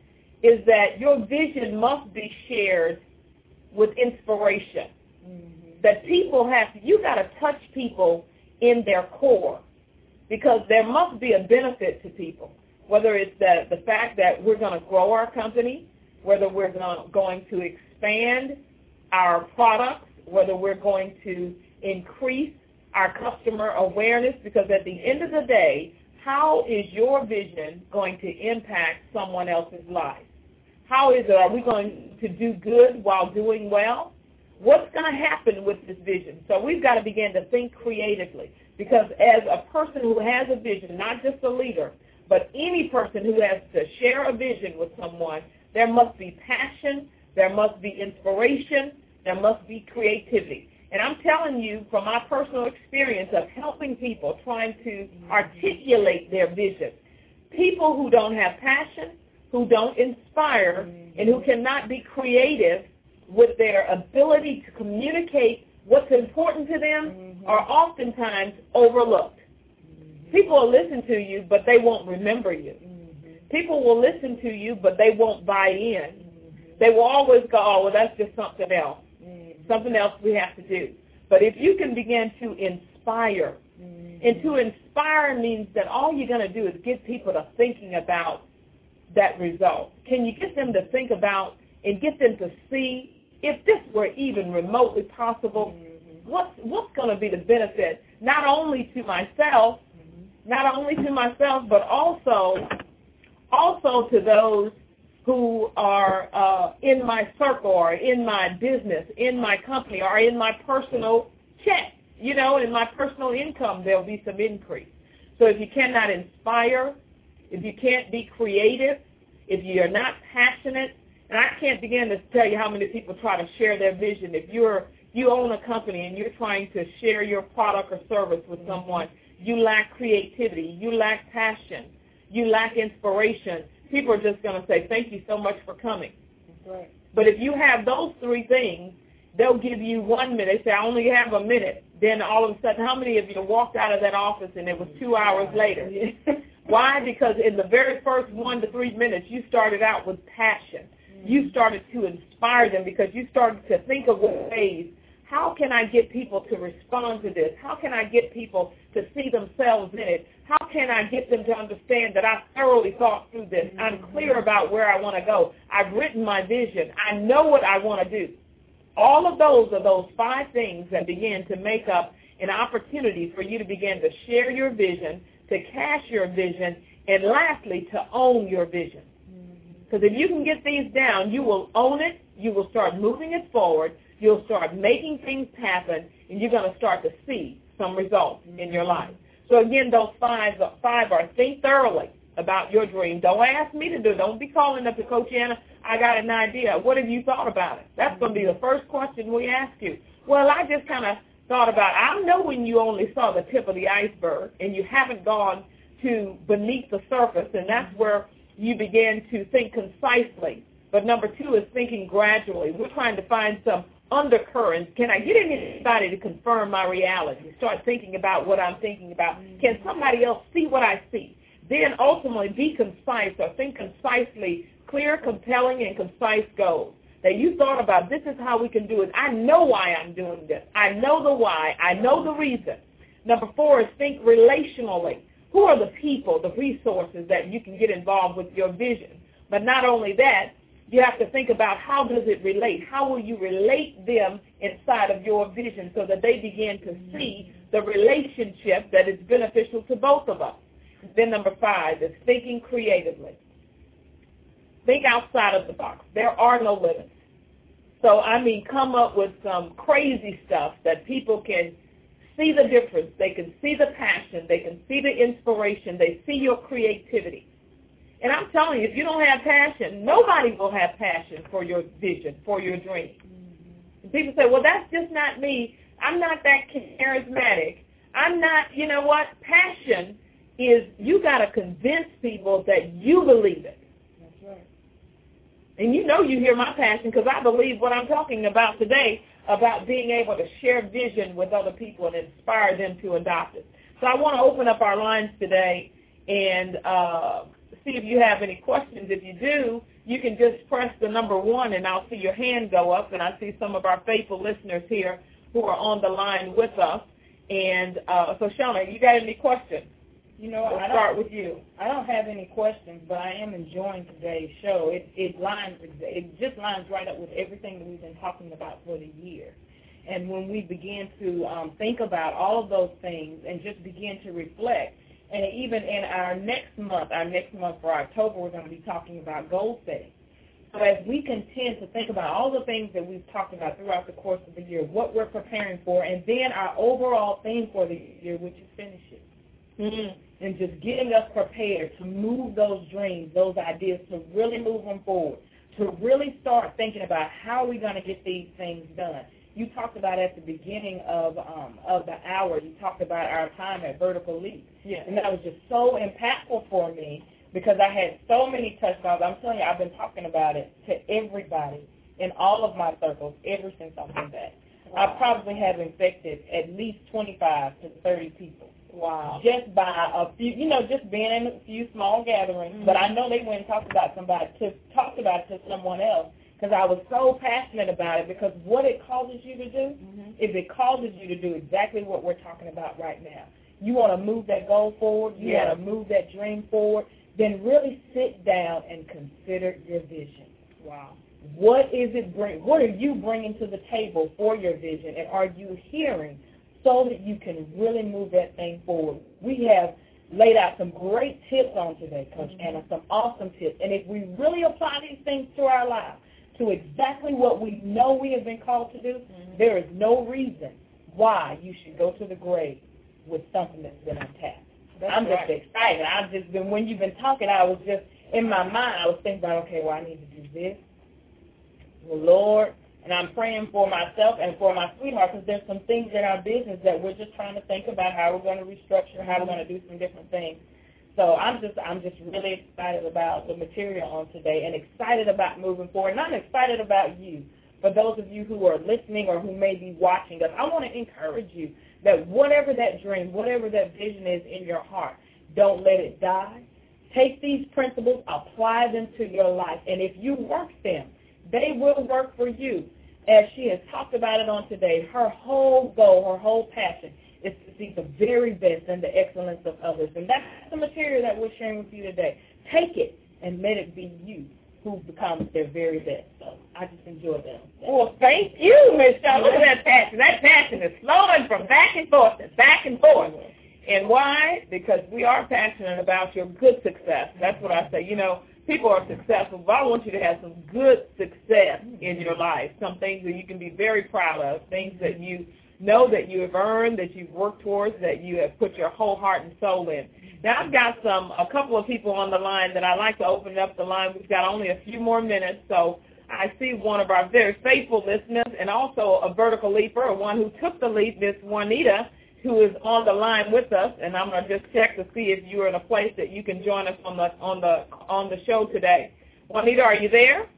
is that your vision must be shared with inspiration. That people you got to touch people in their core, because there must be a benefit to people, whether it's the fact that we're going to grow our company, whether we're going to expand our products, whether we're going to increase our customer awareness, because at the end of the day, how is your vision going to impact someone else's life? How is it? Are we going to do good while doing well? What's going to happen with this vision? So we've got to begin to think creatively, because as a person who has a vision, not just a leader, but any person who has to share a vision with someone, there must be passion, there must be inspiration, there must be creativity. And I'm telling you from my personal experience of helping people trying to articulate their vision, people who don't have passion, who don't inspire, and who cannot be creative with their ability to communicate what's important to them are oftentimes overlooked. People will listen to you, but they won't remember you. People will listen to you, but they won't buy in. They will always go, oh, well, that's just something else. Something else we have to do. But if you can begin to inspire, and to inspire means that all you're going to do is get people to thinking about that result. Can you get them to think about and get them to see if this were even remotely possible, what's going to be the benefit not only to myself, but also to those who are in my circle or in my business, in my company, or in my personal check. You know, in my personal income, there will be some increase. So if you cannot inspire, if you can't be creative, if you're not passionate, and I can't begin to tell you how many people try to share their vision. If you own a company and you're trying to share your product or service with someone, you lack creativity, you lack passion, you lack inspiration. People are just going to say, thank you so much for coming. That's right. But if you have those three things, they'll give you 1 minute. They say, I only have a minute. Then all of a sudden, how many of you walked out of that office and it was 2 hours later? Why? Because in the very first 1 to 3 minutes, you started out with passion. You started to inspire them because you started to think of ways, how can I get people to respond to this? How can I get people to see themselves in it? How can I get them to understand that I thoroughly thought through this? I'm clear about where I want to go. I've written my vision. I know what I want to do. All of those are those 5 things that begin to make up an opportunity for you to begin to share your vision, to cash your vision, and lastly, to own your vision. Because if you can get these down, you will own it, you will start moving it forward, you'll start making things happen, and you're going to start to see some results in your life. So again, those 5 are think thoroughly about your dream. Don't ask me to do it. Don't be calling up to Coach Anna, I got an idea. What have you thought about it? That's going to be the first question we ask you. Well, I just kind of thought about it. I know when you only saw the tip of the iceberg and you haven't gone to beneath the surface, and that's where you begin to think concisely. But number 2 is thinking gradually. We're trying to find some undercurrents. Can I get anybody to confirm my reality? Start thinking about what I'm thinking about. Can somebody else see what I see? Then ultimately be concise, or think concisely, clear, compelling, and concise goals that you thought about. This is how we can do it. I know why I'm doing this. I know the why. I know the reason. Number 4 is think relationally. Who are the people, the resources that you can get involved with your vision? But not only that, you have to think about how does it relate? How will you relate them inside of your vision so that they begin to see the relationship that is beneficial to both of us? Then number 5 is thinking creatively. Think outside of the box. There are no limits. So, come up with some crazy stuff that people can see the difference. They can see the passion. They can see the inspiration. They see your creativity. And I'm telling you, if you don't have passion, nobody will have passion for your vision, for your dream. And people say, well, that's just not me. I'm not that charismatic. I'm not, you know what? Passion is you got to convince people that you believe it. That's right. And you hear my passion because I believe what I'm talking about today about being able to share vision with other people and inspire them to adopt it. So I want to open up our lines today and see if you have any questions. If you do, you can just press the number 1 and I'll see your hand go up, and I see some of our faithful listeners here who are on the line with us. And so, Shauna, you got any questions? We'll start with you. I don't have any questions, but I am enjoying today's show. It just lines right up with everything that we've been talking about for the year. And when we begin to think about all of those things and just begin to reflect, and even in our next month for October, we're going to be talking about goal setting. So as we continue to think about all the things that we've talked about throughout the course of the year, what we're preparing for, and then our overall theme for the year, which is finish it. And just getting us prepared to move those dreams, those ideas, to really move them forward, to really start thinking about how are we going to get these things done. You talked about at the beginning of the hour, you talked about our time at Vertical Leap. Yes. And that was just so impactful for me because I had so many touchdowns. I'm telling you, I've been talking about it to everybody in all of my circles ever since I've been back. I probably have infected at least 25 to 30 people. Wow. Just by a few, just being in a few small gatherings. But I know they went and talked about it to someone else because I was so passionate about it because what it causes you to do is it causes you to do exactly what we're talking about right now. You want to move that goal forward. You want to move that dream forward. Then really sit down and consider your vision. Wow. What are you bringing to the table for your vision, and are you hearing so that you can really move that thing forward? We have laid out some great tips on today, Coach Anna, some awesome tips. And if we really apply these things to our lives, to exactly what we know we have been called to do, there is no reason why you should go to the grave with something that's been untapped. I'm just excited. When you've been talking, I was just, in my mind, I was thinking about, okay, well, I need to do this. Well, Lord, and I'm praying for myself and for my sweetheart because there's some things in our business that we're just trying to think about how we're going to restructure, how we're going to do some different things. So I'm just really excited about the material on today and excited about moving forward. And I'm excited about you. For those of you who are listening or who may be watching us, I want to encourage you that whatever that dream, whatever that vision is in your heart, don't let it die. Take these principles, apply them to your life, and if you work them, they will work for you. As she has talked about it on today, her whole goal, her whole passion is to see the very best and the excellence of others. And that's the material that we're sharing with you today. Take it and let it be you who becomes their very best. So I just enjoy that. Well, thank you, Ms. Shaw. Look at that passion. That passion is flowing from back and forth and back and forth. And why? Because we are passionate about your good success. That's what I say. People are successful, but I want you to have some good success in your life, some things that you can be very proud of, things that you know that you have earned, that you've worked towards, that you have put your whole heart and soul in. Now, I've got a couple of people on the line that I'd like to open up the line. We've got only a few more minutes, so I see one of our very faithful listeners and also a vertical leaper, one who took the leap, Miss Juanita, who is on the line with us, and I'm going to just check to see if you are in a place that you can join us on the show today. Juanita, are you there?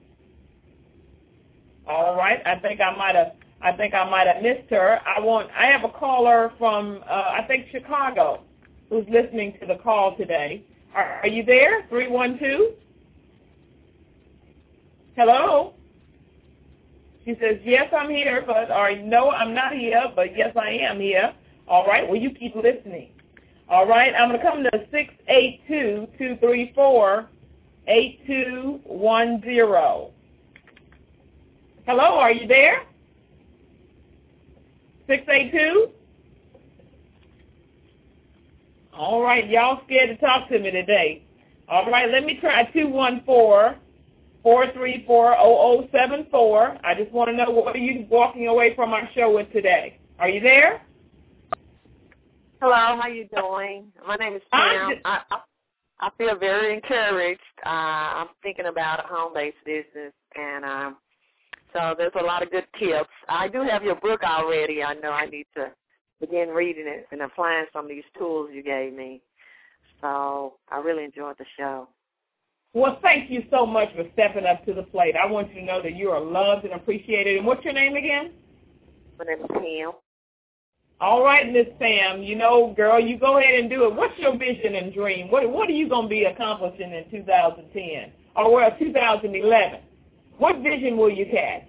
All right. I think I might have missed her. I have a caller from I think Chicago who's listening to the call today. Are you there? 312. Hello. She says, yes, I'm here, but no, I'm not here, but yes, I am here. All right, well, you keep listening. All right, I'm going to come to 682-234-8210. Hello, are you there? 682? All right, y'all scared to talk to me today. All right, let me try 214-434-0074. I just want to know what are you walking away from our show with today. Are you there? Hello, how you doing? My name is Pam. I feel very encouraged. I'm thinking about a home-based business, and so there's a lot of good tips. I do have your book already. I know I need to begin reading it and applying some of these tools you gave me. So I really enjoyed the show. Well, thank you so much for stepping up to the plate. I want you to know that you are loved and appreciated. And what's your name again? My name is Pam. All right, Miss Pam, girl, you go ahead and do it. What's your vision and dream? What are you going to be accomplishing in 2010 or 2011? What vision will you cast?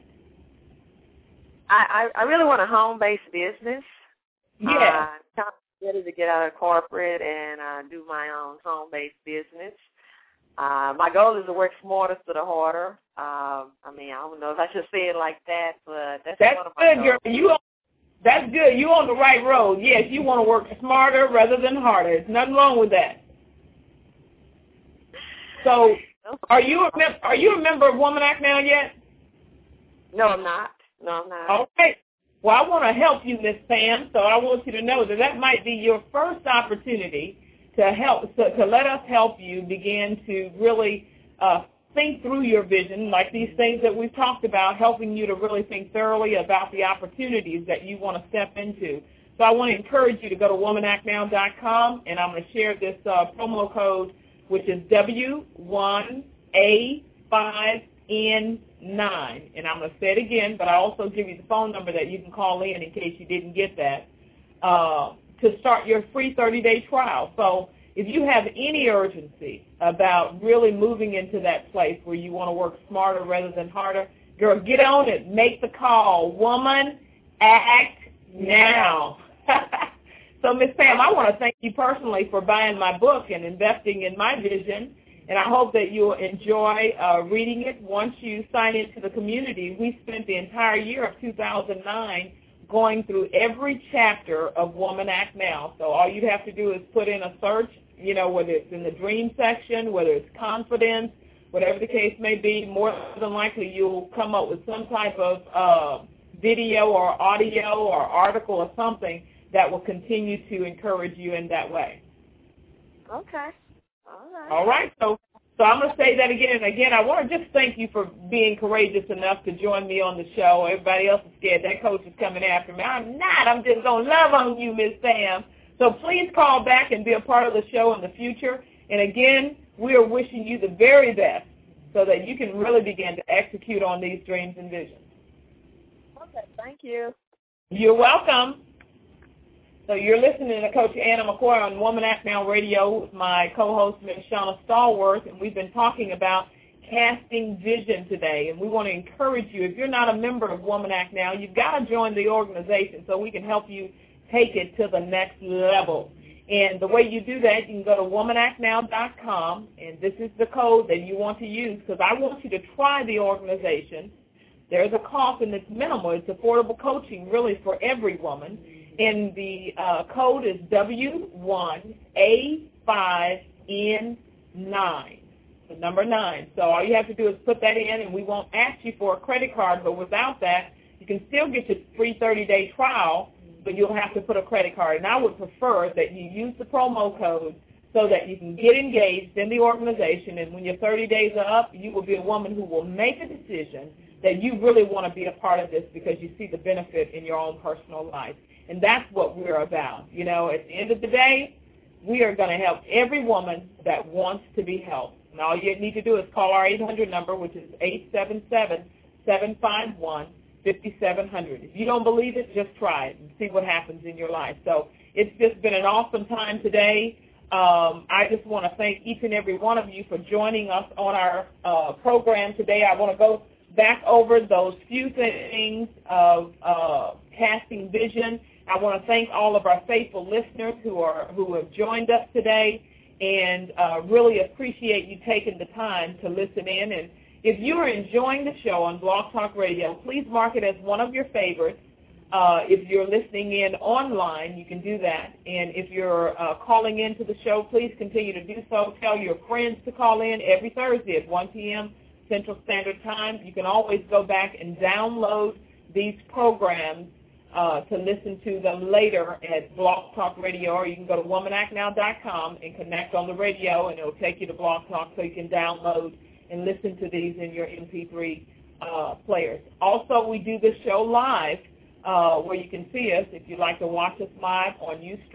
I really want a home-based business. Yeah. I'm ready to get out of corporate and do my own home-based business. My goal is to work smarter instead of harder. I don't know if I should say it like that, but that's one of my goals. Girl. That's good. You're on the right road. Yes, you want to work smarter rather than harder. There's nothing wrong with that. So Are you a member of Woman Act Now yet? No, I'm not. Okay. Well, I want to help you, Miss Pam, so I want you to know that might be your first opportunity to let us help you begin to really think through your vision, like these things that we've talked about, helping you to really think thoroughly about the opportunities that you want to step into. So I want to encourage you to go to womanactnow.com, and I'm going to share this promo code, which is W1A5N9. And I'm going to say it again, but I also give you the phone number that you can call in case you didn't get that, to start your free 30-day trial. So if you have any urgency about really moving into that place where you want to work smarter rather than harder, girl, get on it. Make the call. Woman, act now. So, Ms. Pam, I want to thank you personally for buying my book and investing in my vision, and I hope that you'll enjoy reading it once you sign into the community. We spent the entire year of 2009 going through every chapter of Woman Act Now. So all you'd have to do is put in a search, whether it's in the dream section, whether it's confidence, whatever the case may be. More than likely you'll come up with some type of video or audio or article or something that will continue to encourage you in that way. Okay. All right. So I'm going to say that again and again. I want to just thank you for being courageous enough to join me on the show. Everybody else is scared. That coach is coming after me. I'm not. I'm just going to love on you, Miss Sam. So please call back and be a part of the show in the future. And again, we are wishing you the very best so that you can really begin to execute on these dreams and visions. Okay. Thank you. You're welcome. So you're listening to Coach Anna McCoy on Woman Act Now Radio with my co-host, Ms. Shauna Stallworth, and we've been talking about casting vision today. And we want to encourage you, if you're not a member of Woman Act Now, you've got to join the organization so we can help you take it to the next level. And the way you do that, you can go to womanactnow.com, and this is the code that you want to use because I want you to try the organization. There's a cost, and it's minimal. It's affordable coaching, really, for every woman. And the code is W1A5N9, the number 9. So all you have to do is put that in, and we won't ask you for a credit card. But without that, you can still get your free 30-day trial, but you'll have to put a credit card. And I would prefer that you use the promo code so that you can get engaged in the organization. And when your 30 days are up, you will be a woman who will make a decision that you really want to be a part of this because you see the benefit in your own personal life. And that's what we're about. At the end of the day, we are going to help every woman that wants to be helped. And all you need to do is call our 800 number, which is 877-751-5700. If you don't believe it, just try it and see what happens in your life. So it's just been an awesome time today. I just want to thank each and every one of you for joining us on our program today. I want to go back over those few things of casting vision. I want to thank all of our faithful listeners who have joined us today, and really appreciate you taking the time to listen in. And if you are enjoying the show on Blog Talk Radio, please mark it as one of your favorites. If you're listening in online, you can do that. And if you're calling into the show, please continue to do so. Tell your friends to call in every Thursday at 1 p.m. Central Standard Time. You can always go back and download these programs to listen to them later at Blog Talk Radio, or you can go to womanactnow.com and connect on the radio, and it'll take you to Blog Talk so you can download and listen to these in your MP3 players. Also, we do this show live where you can see us. If you'd like to watch us live on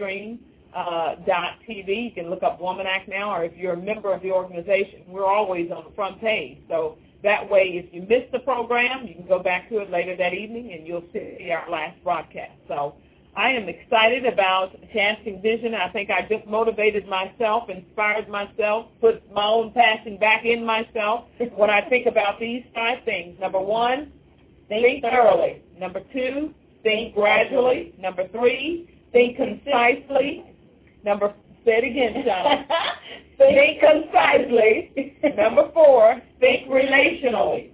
Ustream.tv, you can look up Woman Act Now, or if you're a member of the organization, we're always on the front page. So that way, if you missed the program, you can go back to it later that evening, and you'll see our last broadcast. So I am excited about casting vision. I think I just motivated myself, inspired myself, put my own passion back in myself when I think about these 5 things. Number 1, think thoroughly. Number 2, think gradually. Number 3, think concisely. Say it again, Sean. Think concisely. Number 4, think relationally.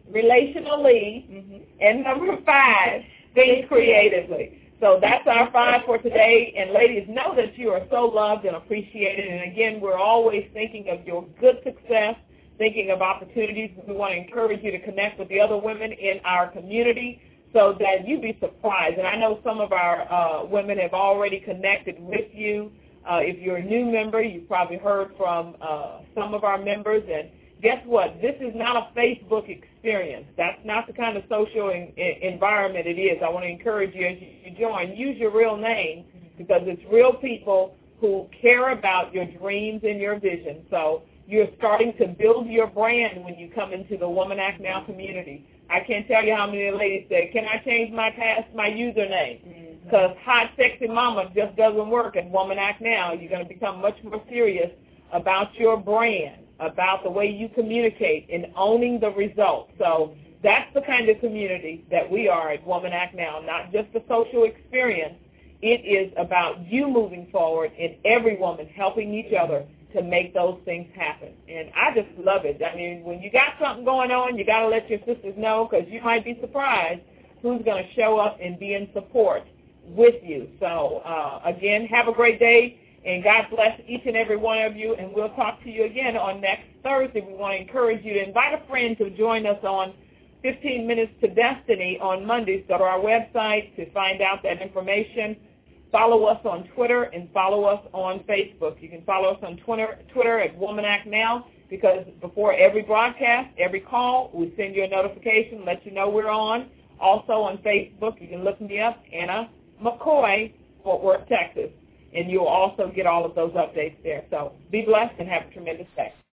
And number 5, think creatively. So that's our 5 for today. And ladies, know that you are so loved and appreciated. And again, we're always thinking of your good success, thinking of opportunities. We want to encourage you to connect with the other women in our community so that you'd be surprised. And I know some of our women have already connected with you. If you're a new member, you've probably heard from some of our members. And guess what? This is not a Facebook experience. That's not the kind of social environment it is. I want to encourage you as you join, use your real name because it's real people who care about your dreams and your vision. So you're starting to build your brand when you come into the Woman Act Now community. I can't tell you how many ladies say, can I change my username? Because hot, sexy mama just doesn't work at Woman Act Now. You're going to become much more serious about your brand, about the way you communicate, and owning the results. So that's the kind of community that we are at Woman Act Now, not just a social experience. It is about you moving forward and every woman helping each other to make those things happen. And I just love it. I mean, when you got something going on, you got to let your sisters know because you might be surprised who's going to show up and be in support with you. So, again, have a great day, and God bless each and every one of you, and we'll talk to you again on next Thursday. We want to encourage you to invite a friend to join us on 15 Minutes to Destiny on Mondays. Go to our website to find out that information. Follow us on Twitter and follow us on Facebook. You can follow us on Twitter at Woman Act Now because before every broadcast, every call, we send you a notification, let you know we're on. Also on Facebook, you can look me up, Anna McCoy, Fort Worth, Texas, and you'll also get all of those updates there. So be blessed and have a tremendous day.